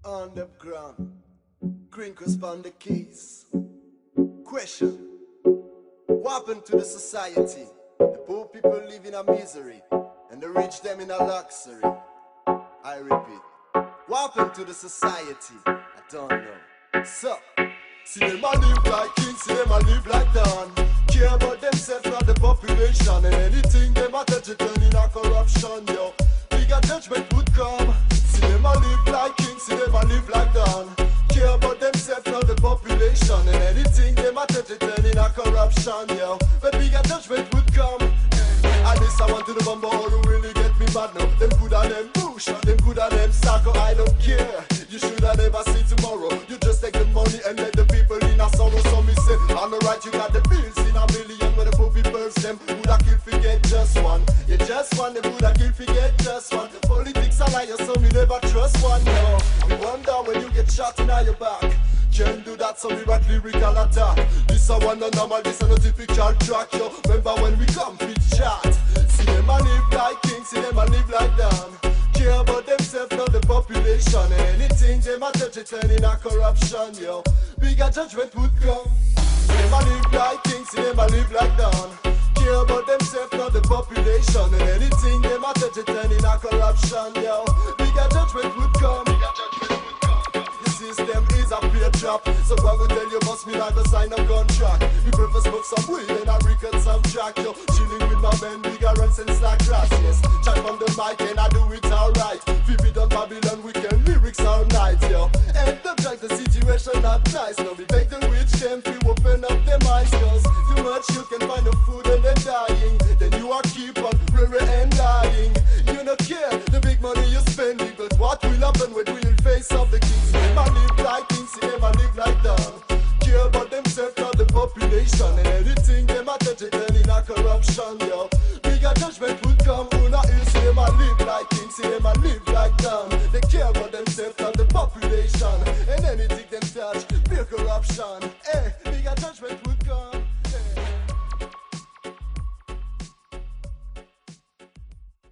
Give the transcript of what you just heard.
Underground, crinkles on the keys. Question: what happened to the society? The poor people live in a misery, and the rich them in a luxury. I repeat, what happened to the society? I don't know. So, see them a live like kings, see them a live like Don. Care about themselves, not the population, and anything them a touch it turn in a corruption, yo. Bigger judgment would come. See them a live like kings, see them a live like Don. Care about themselves, not the population, and anything them a touch it turn in a corruption, yo. But bigger judgment would come. And this I want to the bumble who really get me mad now. Them good and them bush, them good and them sucker, I don't care. You should have never see tomorrow. You just take the money and let the people in a sorrow. So me say, on the right you got the bills in a million. Where the poor people them would have killed forget just one. You just one, them would have killed forget just one. The politics are liars, so me never trust one, no. You wonder when you get shot in your back. Can't do that, so we rock lyrical attack. This a one no normal, this a no typical track, yo. Remember when we come fit chat. See them a live like kings, see them a live like them. Care about themselves, not the population. And anything them a touch it turn in a corruption, yo. Bigger judgment would come. See them a live like kings, see them a live like them. Care about themselves, not the population. And anything them a touch it turn in a corruption, yo. Bigger judgment would come. System is a peer trap. So I will tell you must me like a sign of contract. We prefer smoke some weed and I record some track, yo. Chilling with my men, bigger and sense like grass, yes. Chat from the mic and I do it alright. Vivid on Babylon, weekend lyrics all night, yo. And the like the situation not nice. Now we take the rich them to open up their minds. Cause too much you can find no food and they're dying. Then you are keep on praying and dying. You don't care the big money you're spending. But what will happen when we will face of the kings? Them a live like kings, see them a live like them. Care about themselves, not the population. And anything them a touch it turn in a corruption, yo. Bigger judgment would come, who not you see them a live like